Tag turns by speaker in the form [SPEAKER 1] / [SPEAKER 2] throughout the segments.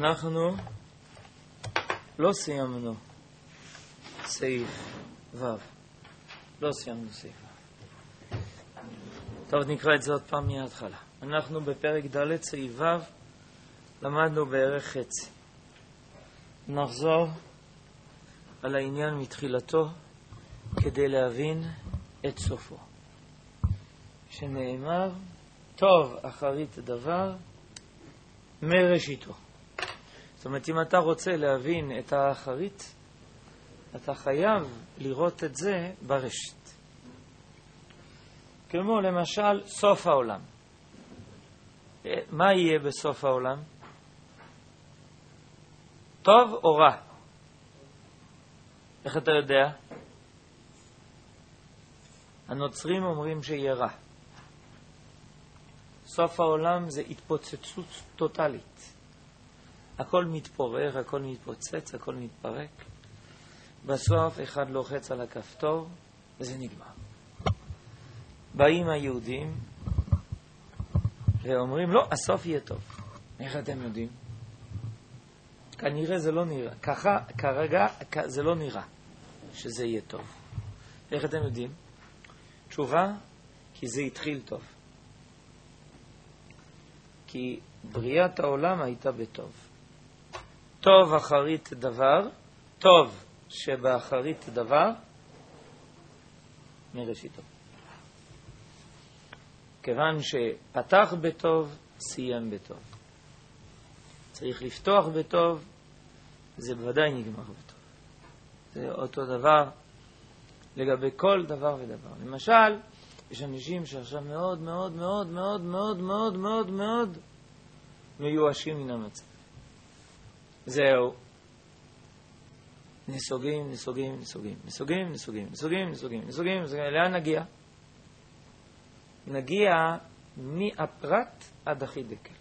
[SPEAKER 1] אנחנו לא סיימנו סעיף ו'. לא סיימנו סעיף ו'. טוב, נקרא את זה עוד פעם מההתחלה. אנחנו בפרק ד' סעיף ו' למדנו בערך חצי. נחזור על העניין מתחילתו כדי להבין את סופו. שנאמר, טוב אחרית דבר מראשיתו. זאת אומרת, אם אתה רוצה להבין את האחרית, אתה חייב לראות את זה בראשית. כמו למשל סוף העולם. מה יהיה בסוף העולם? טוב או רע? איך אתה יודע? הנוצרים אומרים שיהיה רע. סוף העולם זה התפוצצות טוטלית. הכל מתפורר, הכל מתפוצץ, הכל מתפרק. בסוף אחד לוחץ על הכפתור וזה נגמר. באים היהודים ואומרים, לא, הסוף יהיה טוב. איך אתם יודעים? כנראה זה לא נראה. כרגע זה לא נראה שזה יהיה טוב. איך אתם יודעים? תשובה, כי זה התחיל טוב. כי בריאת העולם הייתה בטוב. טוב אחרית דבר, טוב שבאחרית דבר, מראשיתו. כיוון שפתח בטוב, סיים בטוב. צריך לפתוח בטוב, זה בוודאי נגמר בטוב. זה אותו דבר לגבי כל דבר ודבר. למשל, יש אנשים שעכשיו מאוד מאוד מאוד מאוד מאוד מאוד מאוד מאוד מיואשים מן המצב. זהו. נסוגים. לאן נגיע? נגיע מהפרט עד החידקל.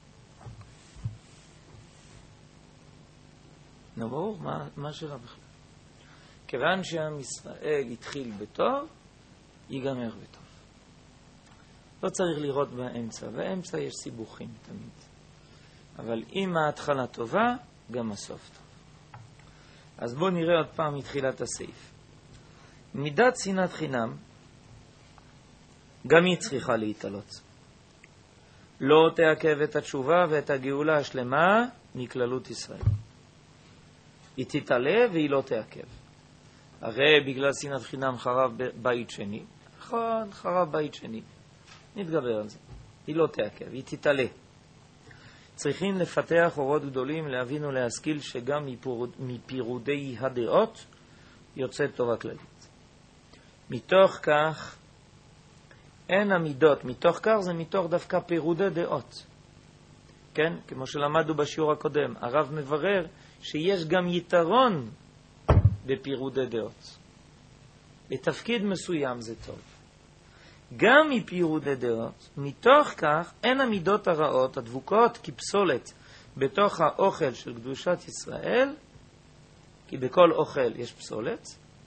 [SPEAKER 1] ברור, מה שלה בכלל? כיוון שעם ישראל התחיל בטוב, ייגמר בטוב. לא צריך לראות באמצע. באמצע יש סיבוכים תמיד. אבל אם ההתחלה טובה, גם הסוף טוב. אז בואו נראה עוד פעם מתחילת הסעיף. מידת שנאת חינם, גם היא צריכה להתעלות. לא תעכב את התשובה ואת הגאולה השלמה מכללות ישראל. היא תתעלה והיא לא תעכב. הרי בגלל שנאת חינם חרב בית שני. נכון, חרב בית שני. נתגבר על זה. היא לא תעכב, היא תתעלה. צריכים לפתח אורות גדולים, להבין ולהשכיל שגם מפירודי הדעות יוצאת טובה כללית. מתוך כך אין המידות, מתוך כך זה מתוך דווקא פירודי דעות. כן? כמו שלמדנו בשיעור הקודם, הרב מברר שיש גם יתרון בפירודי דעות. בתפקיד מסוים זה טוב. גם מפירודי דעות, מתוך כך אין המידות הרעות הדבוקות כפסולת בתוך האוכל של קדושת ישראל, כי בכל אוכל יש פסולת.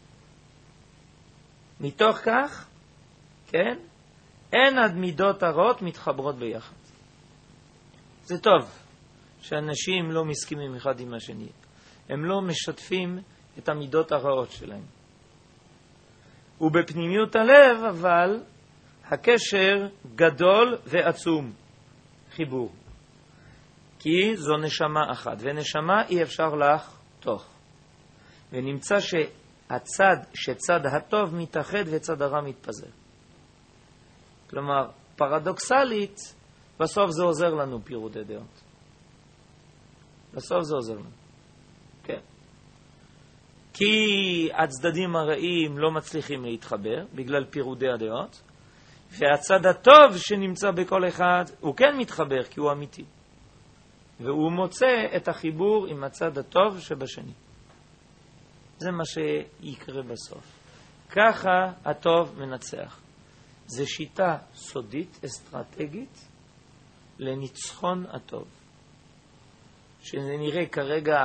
[SPEAKER 1] מתוך כך, כן, אין המידות הרעות מתחברות ביחד. זה טוב שאנשים לא מסכימים אחד עם השני. הם לא משתפים את המידות הרעות שלהם. ובפנימיות הלב, אבל, הקשר גדול ועצום. חיבור. כי זו נשמה אחת. ונשמה אי אפשר לחתוך. ונמצא שצד הטוב מתאחד וצד הרע מתפזר. כלומר, פרדוקסלית, בסוף זה עוזר לנו פירודי דעות. בסוף זה עוזר לנו. כן. כי הצדדים הרעים לא מצליחים להתחבר בגלל פירודי הדעות, והצד הטוב שנמצא בכל אחד הוא כן מתחבר כי הוא אמיתי. והוא מוצא את החיבור עם הצד הטוב שבשני. זה מה שיקרה בסוף. ככה הטוב מנצח. זה שיטה סודית, אסטרטגית, לניצחון הטוב. שזה נראה כרגע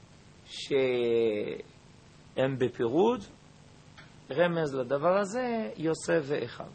[SPEAKER 1] שהם בפירוד, רמז לדבר הזה, יוסף ואחיו.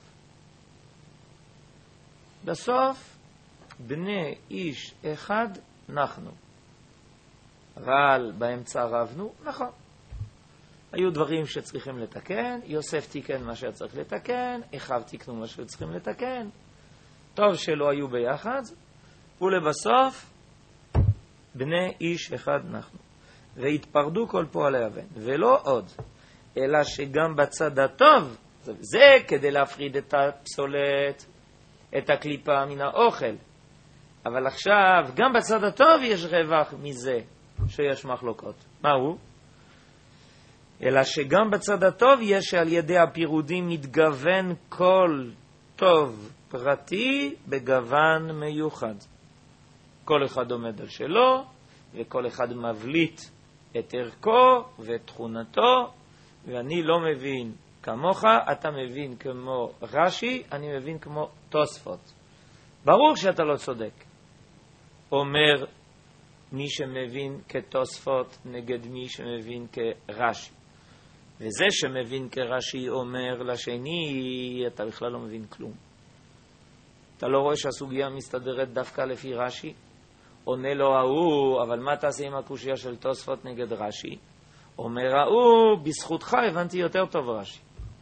[SPEAKER 1] בסוף, בני איש אחד אנחנו. אבל באמצע רבנו, נכון. היו דברים שצריכים לתקן, יוסף תיקן מה שצריך לתקן, אחיו תיקנו מה שצריכים לתקן, טוב שלא היו ביחד, ולבסוף, בני איש אחד אנחנו. והתפרדו כל פועלי אבן, ולא עוד, אלא שגם בצד הטוב, זה כדי להפריד את הפסולת, את הקליפה מן האוכל. אבל עכשיו, גם בצד הטוב יש רווח מזה שיש מחלוקות. מהו? אלא שגם בצד הטוב יש שעל ידי הפירודים מתגוון כל טוב פרטי בגוון מיוחד. כל אחד עומד על שלו, וכל אחד מבליט את ערכו ואת תכונתו, ואני לא מבין כמוך, אתה מבין כמו רש"י, אני מבין כמו תוספות. ברור שאתה לא צודק. אומר מי שמבין כתוספות נגד מי שמבין כרש"י. וזה שמבין כרש"י אומר לשני, אתה בכלל לא מבין כלום. אתה לא רואה שהסוגיה מסתדרת דווקא לפי רש"י? עונה לו ההוא, אבל מה תעשה עם הקושיה של תוספות נגד רש"י? אומר ההוא, בזכותך הבנתי יותר טוב רש"י.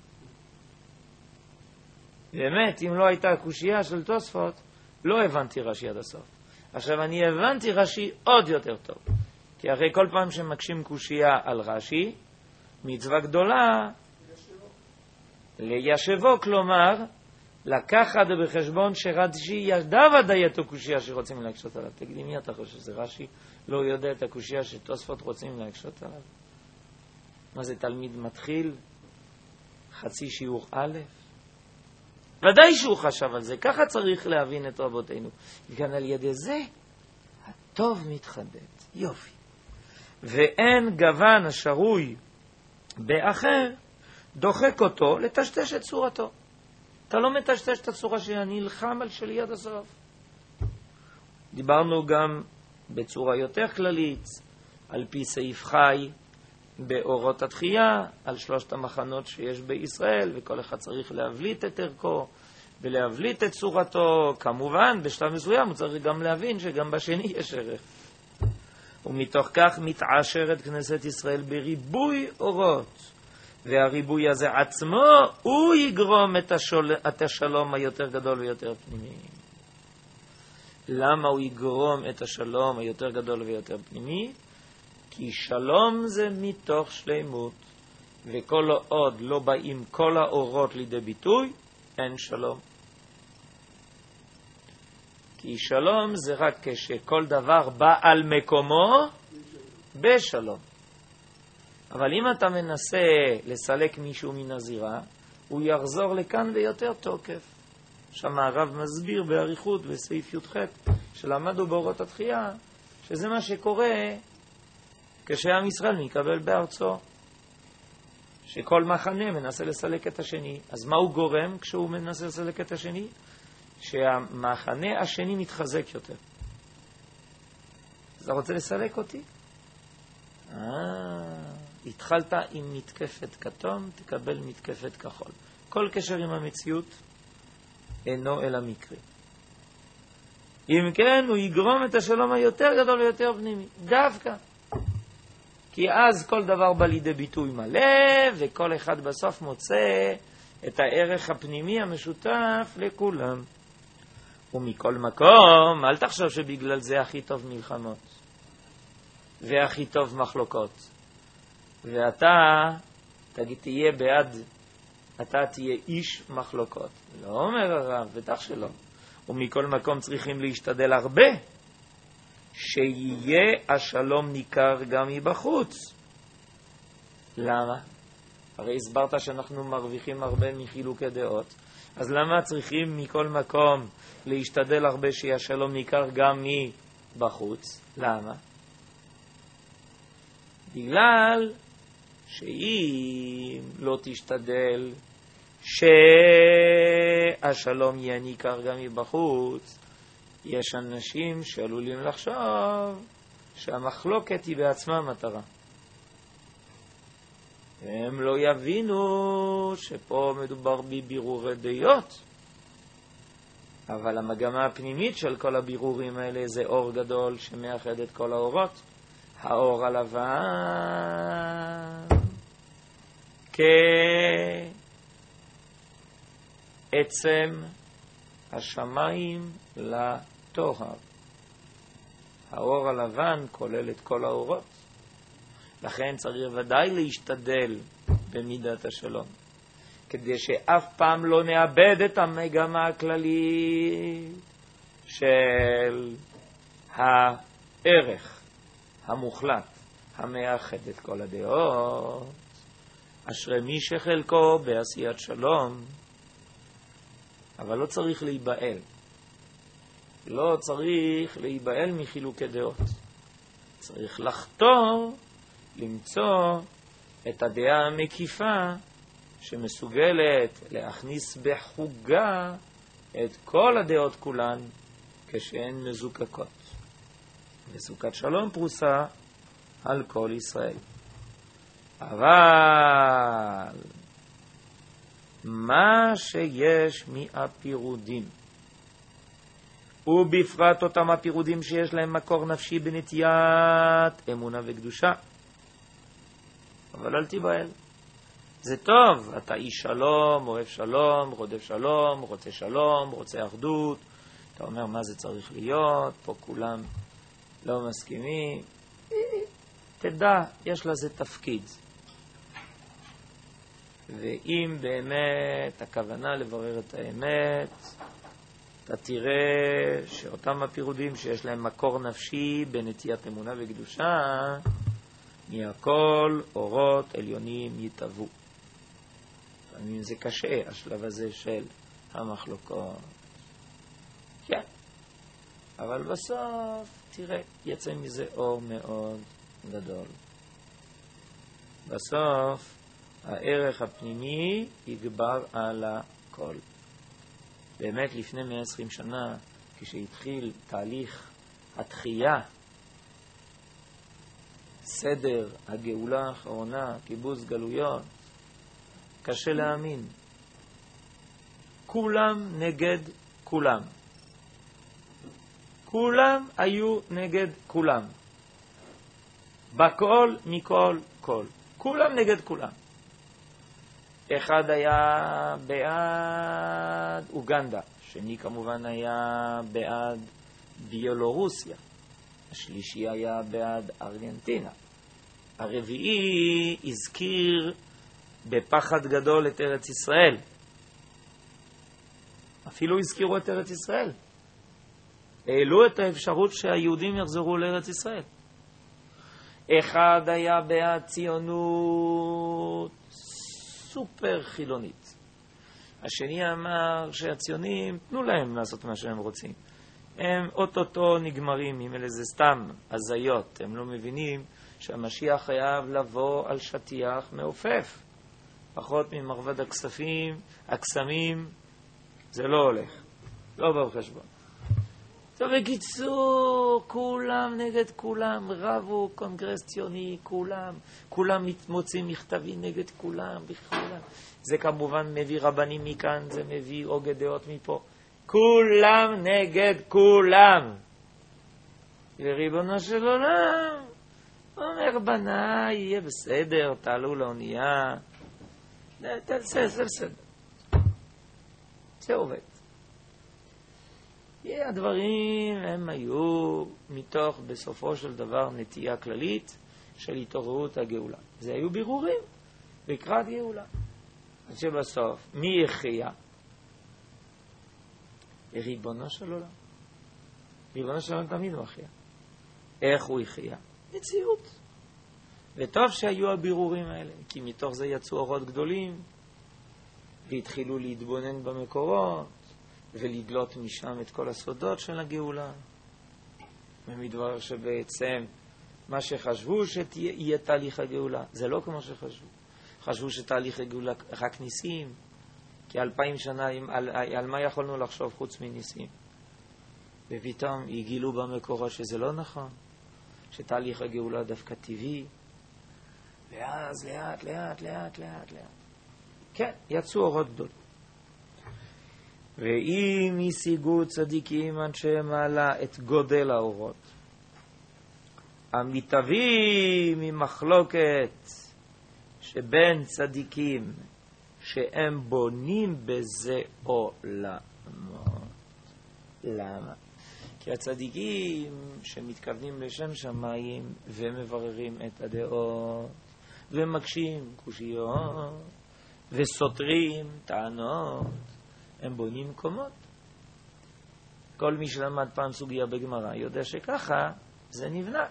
[SPEAKER 1] באמת, אם לא הייתה הקושיה של תוספות, לא הבנתי רש"י עד הסוף. עכשיו אני הבנתי רש"י עוד יותר טוב. כי הרי כל פעם שמקשים קושיה על רש"י, מצווה גדולה ליישבו, כלומר, לקחת בחשבון שרש"י ידע ודאי את הקושיה שרוצים להקשות עליו. תגידי, מי אתה חושב שזה רש"י לא יודע את הקושיה שתוספות רוצים להקשות עליו? מה זה תלמיד מתחיל? חצי שיעור א'? ודאי שהוא חשב על זה, ככה צריך להבין את רבותינו. וכאן על ידי זה, הטוב מתחדד, יופי. ואין גוון השרוי באחר, דוחק אותו לטשטש את צורתו. אתה לא מטשטש את הצורה שאני נלחם על שלי עד הסוף. דיברנו גם בצורה יותר כללית, על פי סעיף חי, באורות התחייה, על שלושת המחנות שיש בישראל, וכל אחד צריך להבליט את ערכו, ולהבליט את צורתו. כמובן, בשלב מסוים הוא צריך גם להבין שגם בשני יש ערך. ומתוך כך מתעשרת כנסת ישראל בריבוי אורות, והריבוי הזה עצמו, הוא יגרום את השלום היותר גדול ויותר פנימי. למה הוא יגרום את השלום היותר גדול ויותר פנימי? כי שלום זה מתוך שלמות, וכל עוד לא באים כל האורות לידי ביטוי, אין שלום. כי שלום זה רק כשכל דבר בא על מקומו בשלום. אבל אם אתה מנסה לסלק מישהו מן הזירה, הוא יחזור לכאן ביותר תוקף. שם הרב מסביר באריכות בסעיף י"ח שלמדו באורות התחייה, שזה מה שקורה כשעם ישראל מקבל בארצו. שכל מחנה מנסה לסלק את השני. אז מה הוא גורם כשהוא מנסה לסלק את השני? שהמחנה השני מתחזק יותר. אז אתה רוצה לסלק אותי? התחלת עם מתקפת כתום, תקבל מתקפת כחול. כל קשר עם המציאות אינו אלא מקרי. אם כן, הוא יגרום את השלום היותר גדול ויותר פנימי. דווקא. כי אז כל דבר בא לידי ביטוי מלא, וכל אחד בסוף מוצא את הערך הפנימי המשותף לכולם. ומכל מקום, אל תחשוב שבגלל זה הכי טוב מלחמות, והכי טוב מחלוקות. ואתה, תגיד, תהיה בעד, אתה תהיה איש מחלוקות. לא אומר הרב, בטח שלא. ומכל מקום צריכים להשתדל הרבה, שיהיה השלום ניכר גם מבחוץ. למה? הרי הסברת שאנחנו מרוויחים הרבה מחילוקי דעות. אז למה צריכים מכל מקום להשתדל הרבה שיהיה השלום ניכר גם מבחוץ? למה? בגלל שאם לא תשתדל שהשלום יהיה ניכר גם מבחוץ, יש אנשים שעלולים לחשוב שהמחלוקת היא בעצמה מטרה. הם לא יבינו שפה מדובר בבירורי דעות, אבל המגמה הפנימית של כל הבירורים האלה זה אור גדול שמאחד את כל האורות. האור הלבן כעצם השמיים לטוהר. האור הלבן כולל את כל האורות, לכן צריך ודאי להשתדל במידת השלום, כדי שאף פעם לא נאבד את המגמה הכללית של הערך המוחלט המאחד את כל הדעות. אשרי מי שחלקו בעשיית שלום. אבל לא צריך להיבהל. לא צריך להיבהל מחילוקי דעות. צריך לחתור למצוא את הדעה המקיפה שמסוגלת להכניס בחוגה את כל הדעות כולן כשהן מזוקקות. וסוכת שלום פרוסה על כל ישראל. אבל מה שיש מהפירודים, ובפרט אותם הפירודים שיש להם מקור נפשי בנטיית אמונה וקדושה, אבל אל תיבהל, זה טוב, אתה איש שלום, אוהב שלום, רודף שלום, רוצה אחדות, אתה אומר מה זה צריך להיות, פה כולם לא מסכימים, תדע, יש לזה תפקיד. ואם באמת הכוונה לברר את האמת, אתה תראה שאותם הפירודים שיש להם מקור נפשי בנטיית אמונה וקדושה, מהכל אורות עליונים יתאבו. לפעמים זה קשה, השלב הזה של המחלוקות. כן, אבל בסוף תראה, יצא מזה אור מאוד גדול. בסוף הערך הפנימי יגבר על הכל. באמת לפני 120 שנה, כשהתחיל תהליך התחייה, סדר הגאולה האחרונה, קיבוץ גלויות, קשה להאמין. כולם נגד כולם. כולם היו נגד כולם. בכל מכל כל. כולם נגד כולם. אחד היה בעד אוגנדה, שני כמובן היה בעד ביולורוסיה, השלישי היה בעד ארגנטינה, הרביעי הזכיר בפחד גדול את ארץ ישראל. אפילו הזכירו את ארץ ישראל. העלו את האפשרות שהיהודים יחזרו לארץ ישראל. אחד היה בעד ציונות סופר חילונית. השני אמר שהציונים, תנו להם לעשות מה שהם רוצים. הם אוטוטו נגמרים, אם אלה זה סתם הזיות. הם לא מבינים שהמשיח חייב לבוא על שטיח מעופף. פחות ממרבד הקסמים, זה לא הולך. לא בחשבון. טוב, בקיצור, כולם נגד כולם, רבו, קונגרס ציוני, כולם מוצאים מכתבים נגד כולם, בכולם. זה כמובן מביא רבנים מכאן, זה מביא הוגי דעות מפה. כולם נגד כולם. וריבונו של עולם אומר, בניי, יהיה בסדר, תעלו לאונייה. זה בסדר. זה עובד. הדברים הם היו מתוך בסופו של דבר נטייה כללית של התעוררות הגאולה. זה היו בירורים לקראת גאולה. עד שבסוף, מי יחיה? ריבונו של עולם. ריבונו של עולם תמיד מחיה. איך הוא יחיה? מציאות. וטוב שהיו הבירורים האלה, כי מתוך זה יצאו אורות גדולים, והתחילו להתבונן במקורות, ולגלות משם את כל הסודות של הגאולה. ומתברר שבעצם מה שחשבו שיהיה תהליך הגאולה, זה לא כמו שחשבו. חשבו שתהליך הגאולה רק ניסים, כי 2000 שנה על מה יכולנו לחשוב חוץ מניסים. ופתאום הגילו במקורות שזה לא נכון, שתהליך הגאולה דווקא טבעי, ואז לאט. כן, יצאו אורות גדולים. ואם השיגו צדיקים אנשי מעלה את גודל האורות, המתהווים ממחלוקת שבין צדיקים שהם בונים בזה עולמות. למה? כי הצדיקים שמתכוונים לשם שמיים ומבררים את הדעות ומקשים קושיות וסותרים טענות, הם בונים מקומות. כל מי שלמד פעם סוגיה בגמרא יודע שככה זה נבנה,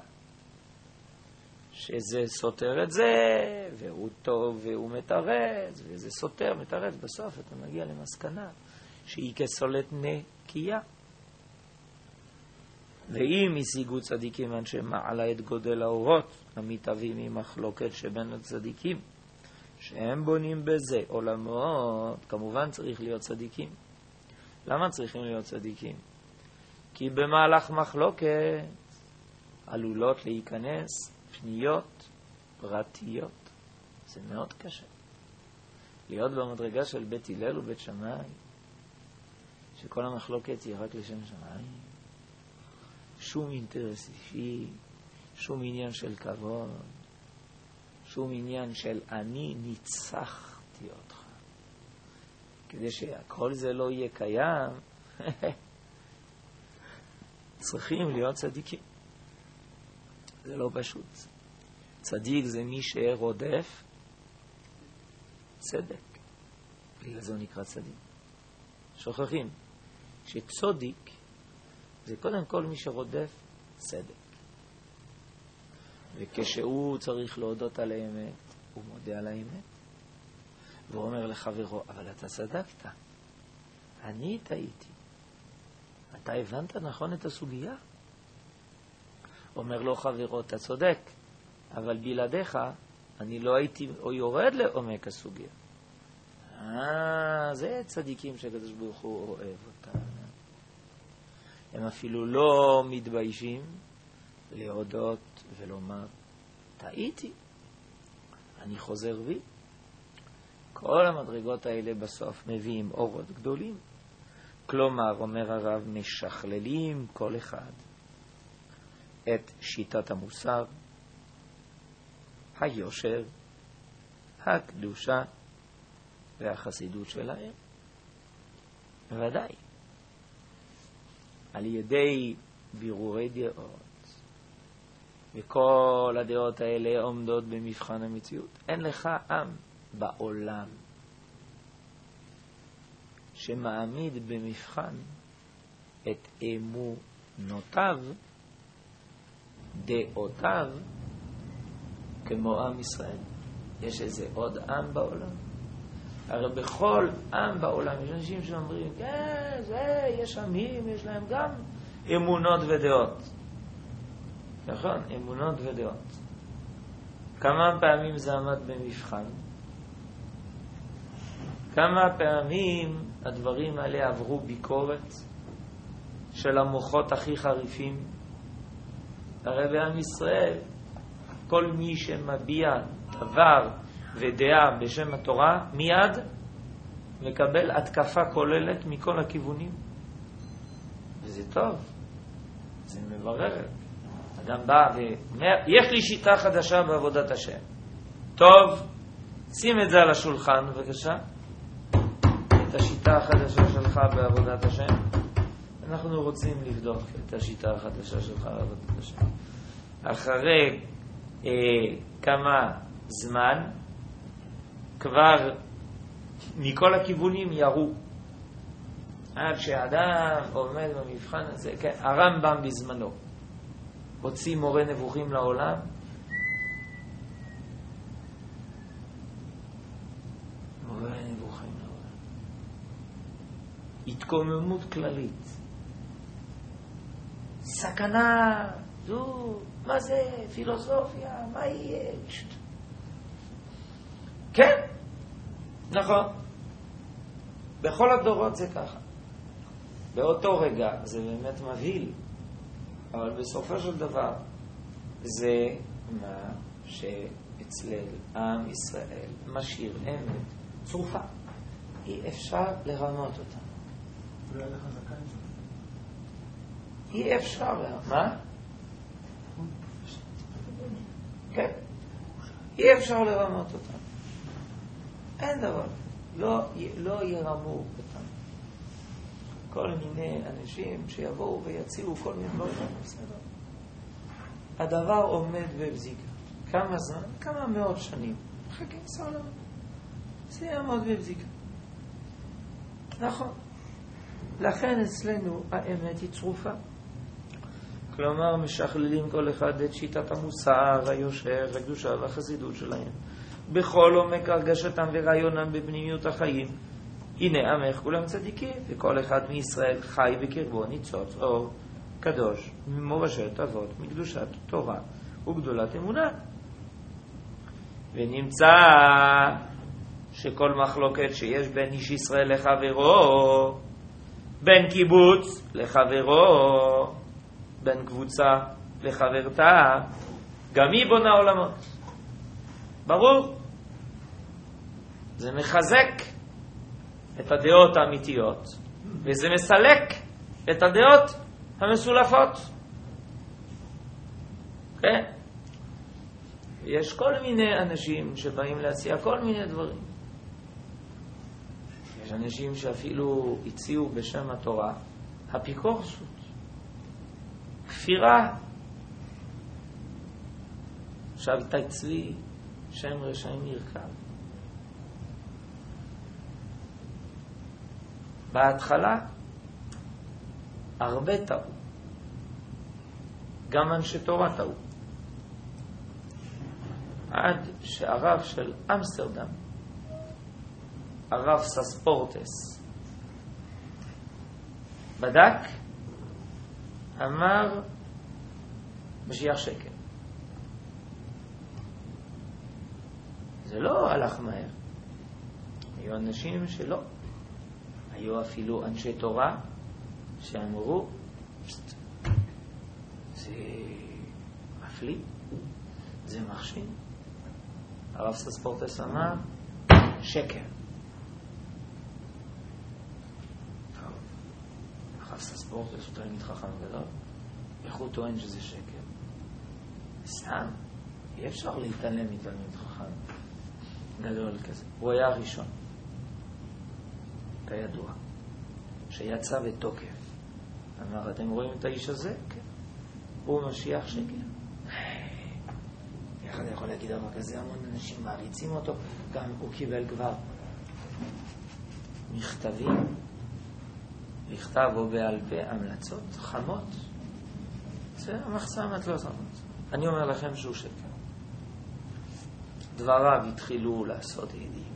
[SPEAKER 1] שזה סותר את זה והוא טוב והוא מתרץ וזה סותר מתרץ, בסוף אתה מגיע למסקנה שהיא כסולת נקייה. ואם השיגו צדיקים אנשי מעלה את גודל האורות המתהווים ממחלוקת שבין הצדיקים שהם בונים בזה עולמות, כמובן צריך להיות צדיקים. למה צריכים להיות צדיקים? כי במהלך מחלוקת עלולות להיכנס פניות פרטיות. זה מאוד קשה להיות במדרגה של בית הלל ובית שמאי, שכל המחלוקת היא רק לשם שמיים, שום אינטרס אישי, שום עניין של כבוד, שום עניין של אני ניצחתי אותך. כדי שהכל זה לא יהיה קיים, צריכים להיות צדיקים. זה לא פשוט. צדיק זה מי שרודף צדק. בגלל זה הוא נקרא צדיק. שוכחים שצודיק זה קודם כל מי שרודף צדק. וכשהוא צריך להודות על האמת, הוא מודה על האמת. והוא אומר לחברו, אבל אתה צדקת. אני טעיתי. אתה הבנת נכון את הסוגיה? אומר לו חברו, אתה צודק, אבל בלעדיך אני לא הייתי או יורד לעומק הסוגיה. זה צדיקים שהקדוש ברוך הוא אוהב אותם. הם אפילו לא מתביישים להודות ולומר, טעיתי, אני חוזר בי. כל המדרגות האלה בסוף מביאים אורות גדולים. כלומר, אומר הרב, משכללים כל אחד את שיטת המוסר, היושר, הקדושה והחסידות שלהם. ודאי, על ידי בירורי דעות, וכל הדעות האלה עומדות במבחן המציאות. אין לך עם בעולם שמעמיד במבחן את אמונותיו, דעותיו, כמו עם ישראל. יש איזה עוד עם בעולם? הרי בכל עם בעולם יש אנשים שאומרים, כן, יש עמים, יש להם גם אמונות ודעות. נכון, אמונות ודעות. כמה פעמים זה עמד במבחן? כמה פעמים הדברים האלה עברו ביקורת של המוחות הכי חריפים? הרי בעם ישראל, כל מי שמביע דבר ודעה בשם התורה, מיד מקבל התקפה כוללת מכל הכיוונים. וזה טוב, זה מברר. אדם בא ואומר, יש לי שיטה חדשה בעבודת השם. טוב, שים את זה על השולחן, בבקשה. את השיטה החדשה שלך בעבודת השם. אנחנו רוצים לבדוק את השיטה החדשה שלך בעבודת השם. אחרי כמה זמן, כבר מכל הכיוונים ירו. עד שאדם עומד במבחן הזה, כן, הרמב"ם בזמנו הוציא מורה נבוכים לעולם, מורה נבוכים לעולם, התקוממות כללית, סכנה, זו, מה זה, פילוסופיה, מה יש? כן, נכון, בכל הדורות זה ככה. באותו רגע זה באמת מבהיל, אבל בסופו של דבר זה מה שאצל עם ישראל משאיר אמת צרופה. אי אפשר לרמות אותה.
[SPEAKER 2] אולי לך זקן שלך.
[SPEAKER 1] אי אפשר. מה? כן? אי אפשר לרמות אותם. אין דבר. לא ירמו אותם. כל מיני אנשים שיבואו ויציעו כל מיני דברים, בסדר. הדבר עומד בבזיקה. כמה זמן? כמה מאות שנים. חכה, סלם. זה יעמוד בבזיקה. נכון. לכן אצלנו האמת היא צרופה. כלומר, משכללים כל אחד את שיטת המוסר, היושר, הקדושה והחסידות שלהם. בכל עומק הרגשתם ורעיונם בפנימיות החיים. הנה עמך כולם צדיקים, וכל אחד מישראל חי בקרבו ניצוץ אור קדוש, ממורשת אבות, מקדושת תורה וגדולת אמונה. ונמצא שכל מחלוקת שיש בין איש ישראל לחברו, בין קיבוץ לחברו, בין קבוצה לחברתה, גם היא בונה עולמות. ברור. זה מחזק את הדעות האמיתיות, וזה מסלק את הדעות המסולפות. כן? יש כל מיני אנשים שבאים להציע כל מיני דברים. יש אנשים שאפילו הציעו בשם התורה אפיקורסות, כפירה. עכשיו תצבי שם רשעים ירכב. בהתחלה הרבה טעו, גם אנשי תורה טעו, עד שהרב של אמסטרדם, הרב סספורטס, בדק, אמר משיח שקר. זה לא הלך מהר. היו אנשים שלא. היו אפילו אנשי תורה שאמרו, זה מפליא, זה מחשים. הרב סספורטס אמר, שקר. טוב, הרב סספורטס הוא תלמיד חכם גדול, איך הוא טוען שזה שקר? סתם, אי אפשר להתעלם מתלמיד חכם גדול כזה. הוא היה הראשון, כידוע, שיצא בתוקף. אמר, אתם רואים את האיש הזה? כן. הוא משיח שקר. איך אני יכול להגיד דבר כזה? המון אנשים מעריצים אותו. גם הוא קיבל כבר מכתבים, מכתב או בעל פה, המלצות חמות. זה המחסמת לא חמות. אני אומר לכם שהוא שקר. דבריו התחילו לעשות עדים.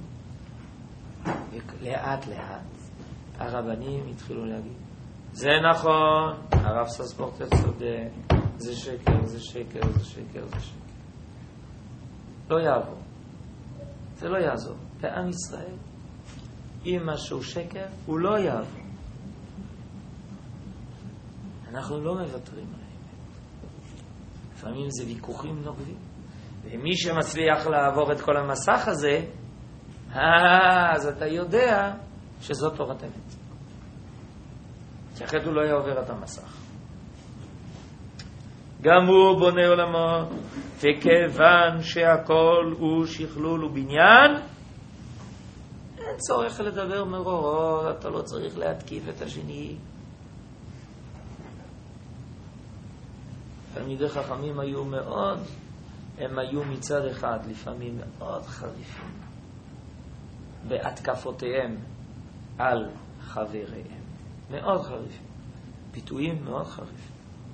[SPEAKER 1] לאט לאט הרבנים התחילו להגיד, זה נכון, הרב סספורטס צודק, זה שקר, זה שקר, זה שקר, זה שקר. לא יעבור. זה לא יעזור. בעם ישראל, אם משהו שקר, הוא לא יעבור. אנחנו לא מוותרים על האמת. לפעמים זה ויכוחים נוקבים. ומי שמצליח לעבור את כל המסך הזה, אז אתה יודע שזאת תורת אמת. כי אחרת הוא לא יעובר את המסך. גם הוא בונה עולמות, וכיוון שהכל הוא שכלול ובניין, אין צורך לדבר מרורות, אתה לא צריך להתקיף את השני. תלמידי חכמים היו מאוד, הם היו מצד אחד לפעמים מאוד חריפים בהתקפותיהם על חבריהם. מאוד חריפים. ביטויים מאוד חריפים.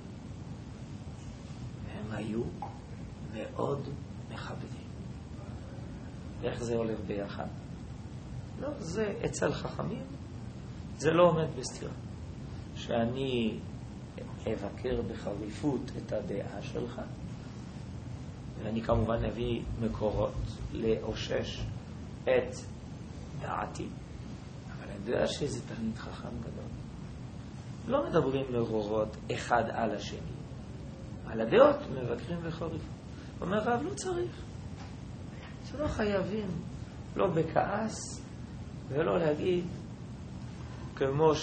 [SPEAKER 1] והם היו מאוד מכבדים. איך זה הולך ביחד? לא, זה אצל חכמים. זה לא עומד בסתירה. שאני אבקר בחריפות את הדעה שלך, ואני כמובן אביא מקורות לאושש את דעתי, אבל אני יודע שזה תלמיד חכם גדול. לא מדברים מרורות אחד על השני. על הדעות מבקרים בחריפות. אומר רב, לא צריך. זה לא חייבים, לא בכעס, ולא להגיד, כמו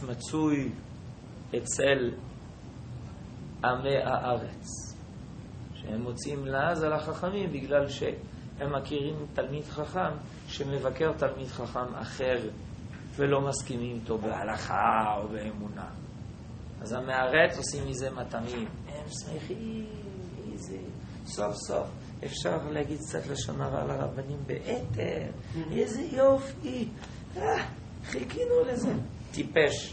[SPEAKER 1] שמצוי אצל עמי הארץ, שהם מוצאים לעז על החכמים בגלל שהם מכירים תלמיד חכם שמבקר תלמיד חכם אחר ולא מסכימים איתו בהלכה או באמונה. אז המערץ עושים מזה מטעמים. הם שמחים, סוף סוף אפשר להגיד קצת לשון הרע על הרבנים באתר. איזה יופי. חיכינו לזה. טיפש.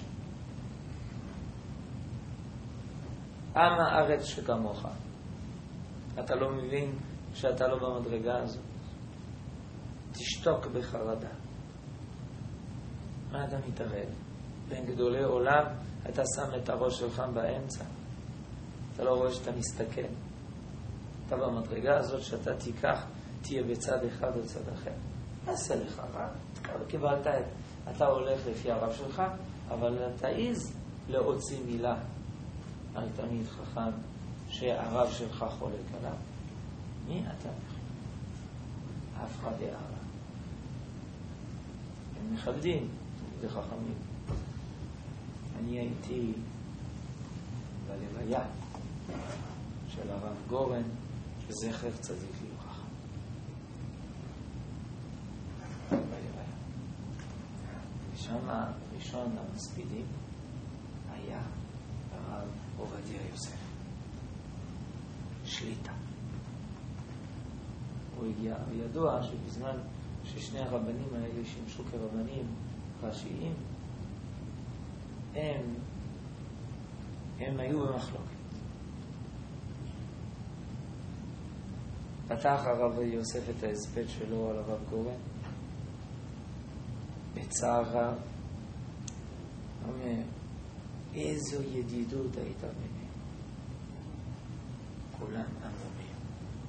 [SPEAKER 1] עם הארץ שכמוך. אתה לא מבין שאתה לא במדרגה הזאת. תשתוק בחרדה. מה אתה מתערב? בין גדולי עולם אתה שם את הראש שלך באמצע. אתה לא רואה שאתה מסתכל. אתה במדרגה הזאת שאתה תהיה בצד אחד או צד אחר. עשה לך רע. קיבלת אתה הולך לפי הרב שלך, אבל תעיז להוציא מילה על תלמיד חכם שהרב שלך חולק עליו. מי אתה? אף אחד הערה. הם מכבדים, זה חכמים. אני הייתי בלוויה של הרב גורן, זכר צדיק לברכה. בלוויה. ושם ראשון המספידים היה הרב עובדיה יוסף. שליטה. הוא הגיע, וידוע שבזמן ששני הרבנים האלה שימשו כרבנים ראשיים, הם היו במחלוקת. פתח הרב יוסף את ההספד שלו על הרב גורן בצער רב, אומר, איזו ידידות הייתה ביניהם. כולם עמומים.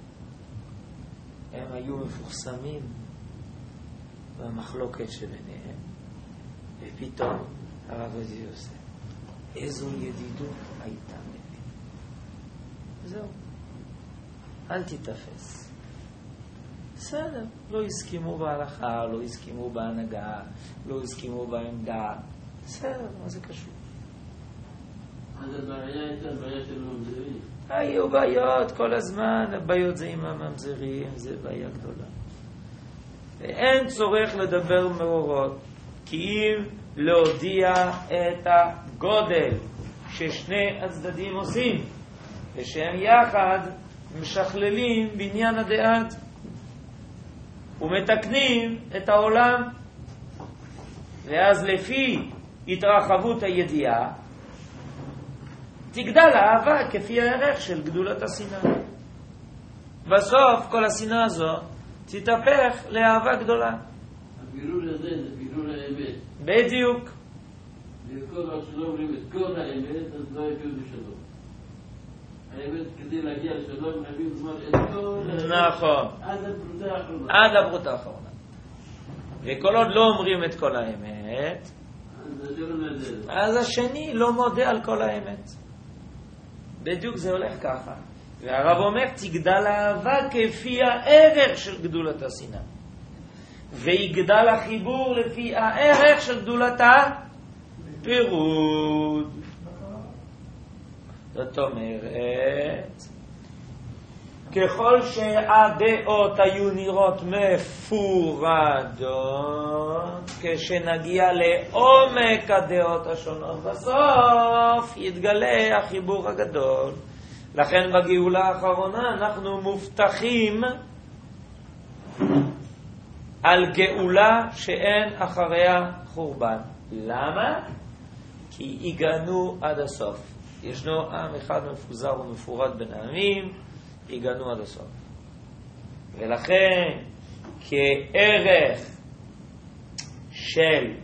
[SPEAKER 1] הם היו מפורסמים במחלוקת שביניהם, ופתאום הרב יוסף, איזו ידידות הייתה ביניהם. זהו. אל תתאפס. בסדר, לא הסכימו בהלכה, לא הסכימו בהנהגה, לא הסכימו בעמדה. בסדר, מה זה קשור?
[SPEAKER 3] אז הבעיה הייתה בעיה של ממזרים.
[SPEAKER 1] היו בעיות כל הזמן, הבעיות זה עם הממזרים, זה בעיה גדולה. ואין צורך לדבר מאורות, כי אם להודיע את הגודל ששני הצדדים עושים, ושהם יחד משכללים בניין הדעת ומתקנים את העולם, ואז לפי התרחבות הידיעה תגדל האהבה כפי הערך של גדולת השנאה. בסוף כל השנאה הזו תתהפך לאהבה גדולה.
[SPEAKER 3] הבירור הזה זה בירור האמת.
[SPEAKER 1] בדיוק.
[SPEAKER 3] וכל מה שלא אומרים את כל האמת, אז לא יגיעו לשלום. האמת, כדי להגיע לשלום, חייבים לומר את כל האמת.
[SPEAKER 1] נכון.
[SPEAKER 3] עד הפרוטה האחרונה.
[SPEAKER 1] עד הפרוטה האחרונה. וכל עוד לא אומרים את כל האמת, אז השני לא מודה על כל האמת. בדיוק זה הולך ככה. והרב אומר, תגדל האהבה כפי הערך של גדולת השנאה. ויגדל החיבור לפי הערך של גדולת הפירוד. זאת אומרת, ככל שהדעות היו נראות מפורדות, כשנגיע לעומק הדעות השונות, בסוף יתגלה החיבור הגדול. לכן בגאולה האחרונה אנחנו מובטחים על גאולה שאין אחריה חורבן. למה? כי הגענו עד הסוף. ישנו עם אחד מפוזר ומפורד בין העמים, הגענו עד הסוף. ולכן כערך של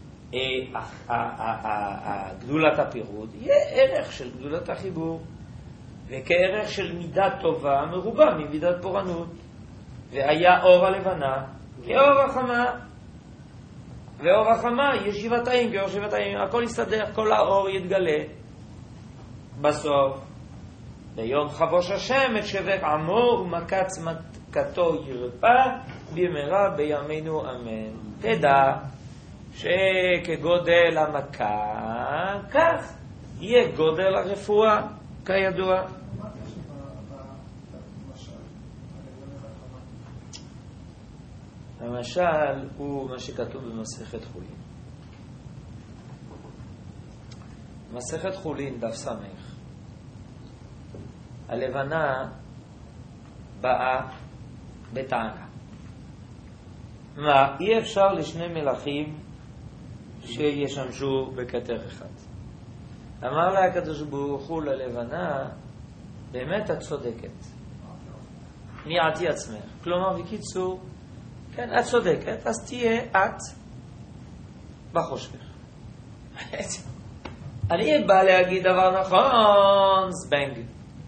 [SPEAKER 1] גדולת הפירוד יהיה ערך של גדולת החיבור, וכערך של מידת טובה מרובה ממידת פורענות. והיה אור הלבנה כאור החמה, ואור החמה יש שבעתיים כאור שבעתיים. הכל יסתדר, כל האור יתגלה. בסוף ביום חבוש השם את שבר עמו ומקץ מכתו ירפא במהרה בימינו אמן. תדע שכגודל המכה כך יהיה גודל הרפואה, כידוע. המשל הוא מה שכתוב במסכת חולין. מסכת חולין דף סמך. הלבנה באה בטענה. מה? אי אפשר לשני מלכים שישמשו בכתר אחד. אמר לה הקדוש ברוך הוא ללבנה, באמת את צודקת. מיעטי עצמך. כלומר, בקיצור, כן, את צודקת, אז תהיה את בחושך. אני בא להגיד דבר נכון, זבנג.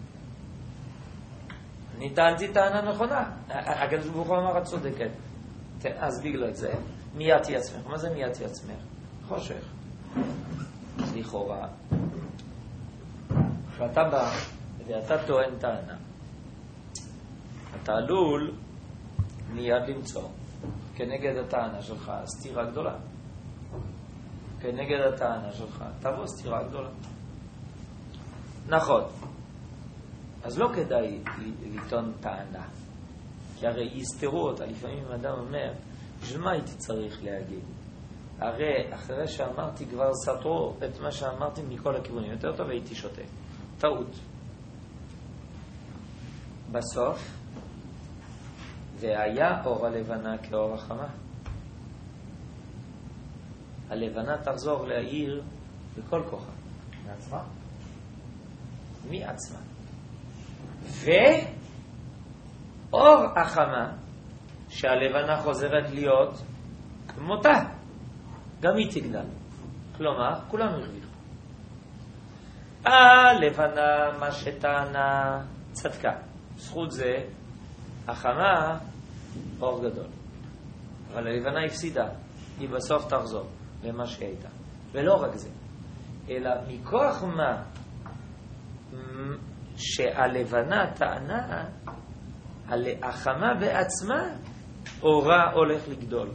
[SPEAKER 1] אני טענתי טענה נכונה. הקדוש ברוך הוא אמר, את צודקת. אז בגלל זה, מיעטי עצמך. מה זה מיעטי עצמך? חושך. לכאורה. ואתה בא, ואתה טוען טענה. אתה עלול מיד למצוא כנגד הטענה שלך סתירה גדולה. כנגד הטענה שלך תבוא סתירה גדולה. נכון. אז לא כדאי לטעון טענה. כי הרי יסתרו אותה. לפעמים אדם אומר, בשביל מה הייתי צריך להגיד? הרי אחרי שאמרתי כבר סתרו את מה שאמרתי מכל הכיוונים. יותר טוב הייתי שותה. טעות. בסוף, והיה אור הלבנה כאור החמה. הלבנה תחזור להאיר בכל כוחה.
[SPEAKER 2] מעצמה?
[SPEAKER 1] מעצמה. ואור החמה, שהלבנה חוזרת להיות כמותה, גם היא תגדל. כלומר, כולם הרוויחו. הלבנה, מה שטענה, צדקה. זכות זה, החמה, אור גדול. אבל הלבנה הפסידה. היא בסוף תחזור למה שהייתה. ולא רק זה, אלא מכוח מה שהלבנה טענה, החמה בעצמה, אורה הולך לגדול.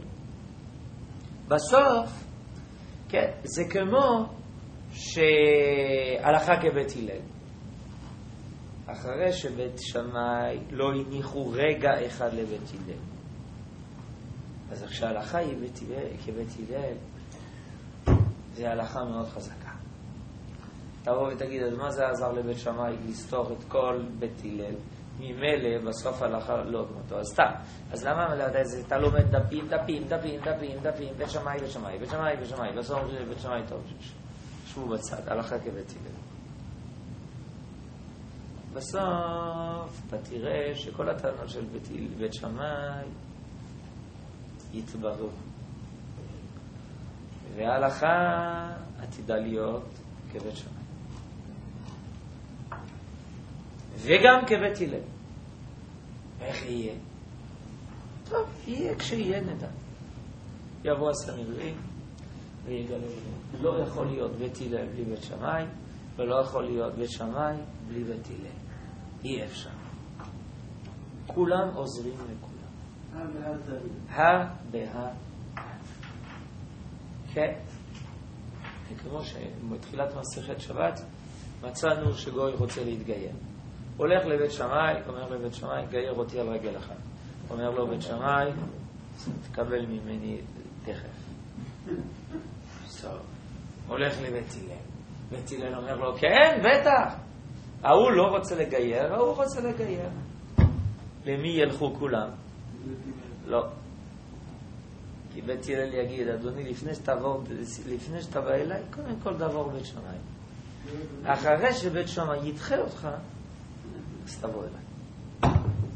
[SPEAKER 1] בסוף, כן, זה כמו שהלכה כבית הלל. אחרי שבית שמאי לא הניחו רגע אחד לבית הלל. אז עכשיו ההלכה היא כבית הלל, זה הלכה מאוד חזקה. תבוא ותגיד, אז מה זה עזר לבית שמאי לסתור את כל בית הלל? ממילא בסוף ההלכה לא כמותו. אז סתם. אז למה מלמד זה? אתה לומד דפים, בית שמאי, בסוף אומרים לבית שמאי טוב. שבו בצד, הלכה כבית הלל. בסוף אתה תראה שכל הטענות של בית שמאי יתבררו. וההלכה עתידה להיות כבית שמאי. וגם כבית הלל. איך יהיה? טוב, יהיה כשיהיה נדע. יבוא הסנהדרין ויגלה לנו. לא יכול להיות בית הלל בלי בית שמאי, ולא יכול להיות בית שמאי בלי בית הלל. אי אפשר. כולם עוזרים לכולם. בהא. כן. וכמו שבתחילת מסכת שבת מצאנו שגוי רוצה להתגייר. הולך לבית שמאי, אומר לבית שמאי, גייר אותי על רגל אחד. אומר לו בית שמאי, תקבל ממני תכף. הולך לבית הלל. בית הלל אומר לו, כן, בטח. ההוא לא רוצה לגייר, ההוא רוצה לגייר. למי ילכו כולם? לא. כי בית הלל יגיד, אדוני, לפני שתבוא אליי, קודם כל דבור בית שמאי. אחרי שבית שמאי ידחה אותך, אז תבוא אליי.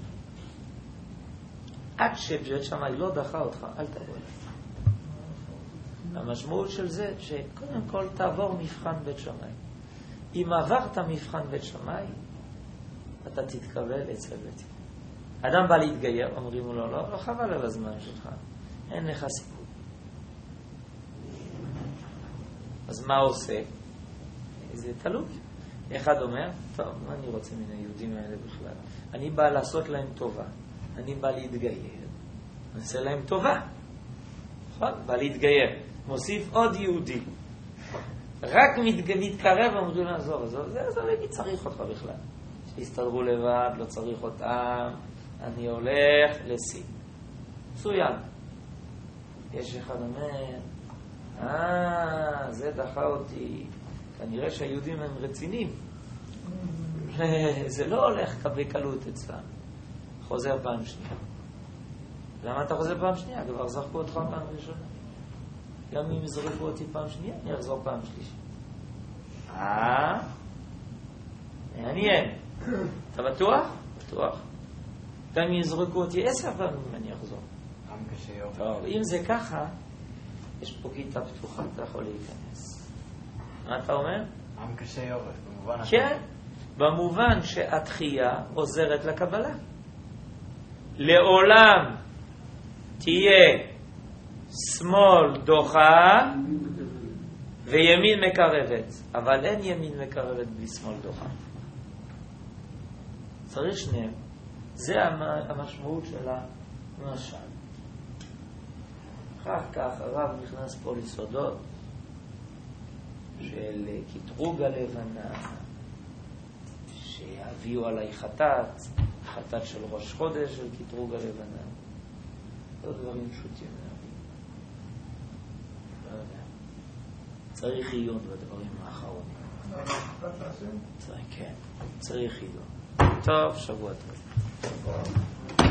[SPEAKER 1] עד שבית שמאי לא דחה אותך, אל תבוא אליי. המשמעות של זה, שקודם כל תעבור מבחן בית שמאי. אם עברת מבחן בית שמאי, אתה תתקבל אצל בית הלל. אדם בא להתגייר, אומרים לו, לא חבל על הזמן שלך, אין לך סיכוי. אז מה עושה? זה תלוי. אחד אומר, טוב, מה אני רוצה מן היהודים האלה בכלל? אני בא לעשות להם טובה. אני בא להתגייר. אני עושה להם טובה. נכון? בא להתגייר. מוסיף עוד יהודי. רק מתקרב ואומרים לעזור. זה מי צריך אותך בכלל? שיסתדרו לבד, לא צריך אותם. אני הולך לסין. מצוין. יש אחד אומר, זה דחה אותי. כנראה שהיהודים הם רציניים. זה לא הולך בקלות אצלם. חוזר פעם שנייה. למה אתה חוזר פעם שנייה? כבר זרקו אותך פעם ראשונה. גם אם יזרקו אותי פעם שנייה, אני אחזור פעם שלישית. מעניין. אתה בטוח? בטוח. גם אם יזרקו אותי 10 פעמים, אני אחזור. טוב, אם זה ככה, יש פה כיתה פתוחה, אתה יכול להיכנס. מה אתה אומר?
[SPEAKER 4] עם קשה יורד, במובן אחר.
[SPEAKER 1] כן, במובן שהתחייה עוזרת לקבלה. לעולם תהיה שמאל דוחה וימין מקרבת, אבל אין ימין מקרבת בלי שמאל דוחה. צריך שניהם. זה המשמעות של המשל. אחר כך הרב נכנס פה לסודות של קטרוג הלבנה, שהביאו עליי חטאת של ראש חודש של קטרוג הלבנה. לא דברים פשוטים להבין. לא יודע. צריך עיון בדברים האחרונים. כן, צריך עיון. טוב, שבוע טוב.